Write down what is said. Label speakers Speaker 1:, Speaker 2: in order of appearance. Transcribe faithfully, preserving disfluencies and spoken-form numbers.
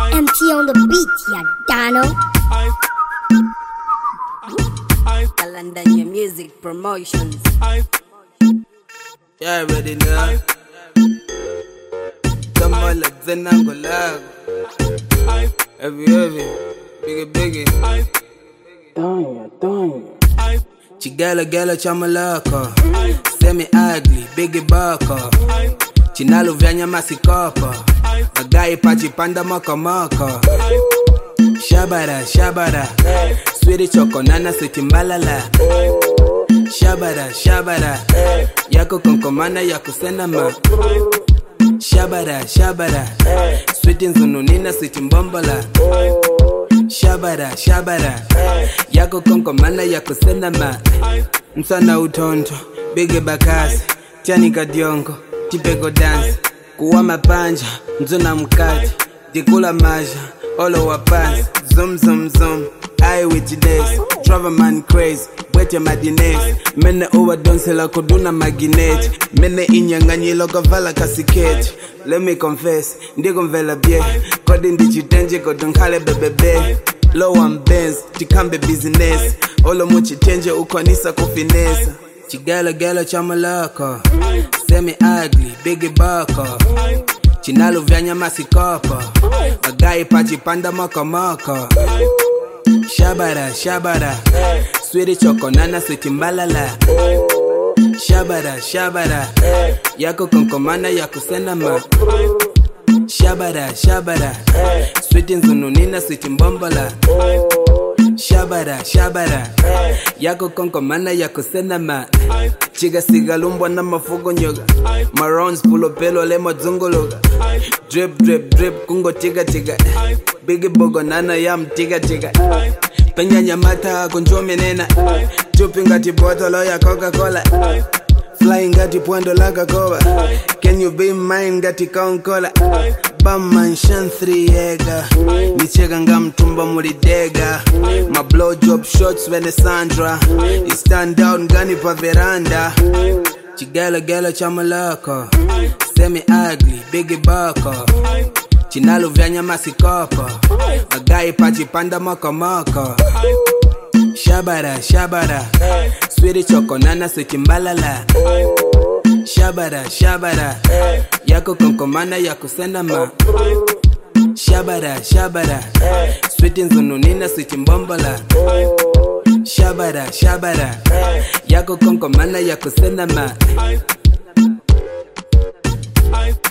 Speaker 1: M T on the beat, ya Dano. Kalandanya Music Promotions.
Speaker 2: Yeah, ready now. Come on, like the Nangolag. Heavy, heavy, biggie, biggie.
Speaker 3: Danya, Danya.
Speaker 2: Chigala, gala, chamalaka. Semi ugly, biggie baka. Chinalo vyanya masikopa. Agai pachi panda maka maka. Shabara, shabara. Sweetie choco nana sweetie mbalala. Shabara, shabara. Yako konkomana yako senama. Shabara, shabara. Sweetie nzununina sweetie mbombola. Shabara, shabara. Yako konkomana yako senama. Msana utonto, bige bakasi. Tiani kadiongo, tipego dance. Kuwa mapanja, mzuna mkati. Dikula maja, olo wapansi. Zoom, zoom, zoom. I with you days, travel man crazy, wet your madines. Mene overdose la koduna magnet. Mene inyanganyi loka vala kasiketi. Let me confess, ndigo mvela bie. Kodi ndichitenje kodunkale bebebe. Low and Benz, tikambe business. Olo muchi tenje ukwanisa kufinesa. Chigala gala chamalaka. Semi ugly, biggie baka. Chinalo vyanya masikopa. Agai pachi panda maka maka. Shabara, shabara. Sweetie choco nana sweetie mbalala. Shabara, shabara. Yako konkomana yako senama. Shabara, shabara. Sweetie nzununina sweetie mbombola. Shabara, shabara. Yako konkomana yako senama. Chiga siga lumbwa na mafugo nyoga. Marons pulo pelo lemo zungologa. Drip, drip, drip kungo tiga tiga. Biggie bogo nana yam tiga tiga. Penya nyamata kunchome nena. Chupi ngati bottle ya Coca-Cola. Flying ngati puendo laga koba. Can you be mine ngati kaunkola. Bam man shan three ega. Nichega ngam tumba mulidega. My blow job shots when the Sandra. You stand out ngani pa veranda. Chigala gala chamalaka. Semi ugly, biggie baka. Chinalo vyanya masikopa. Agai pachi panda maka maka. Shabara, shabara. Sweetie choco nana sweetie mbalala. Shabara, shabara. Yako konkomana yako senama. Shabara, shabara. Sweetie nzununina sweetie mbombola. Shabara, shabara. Yako konkomana yako senama.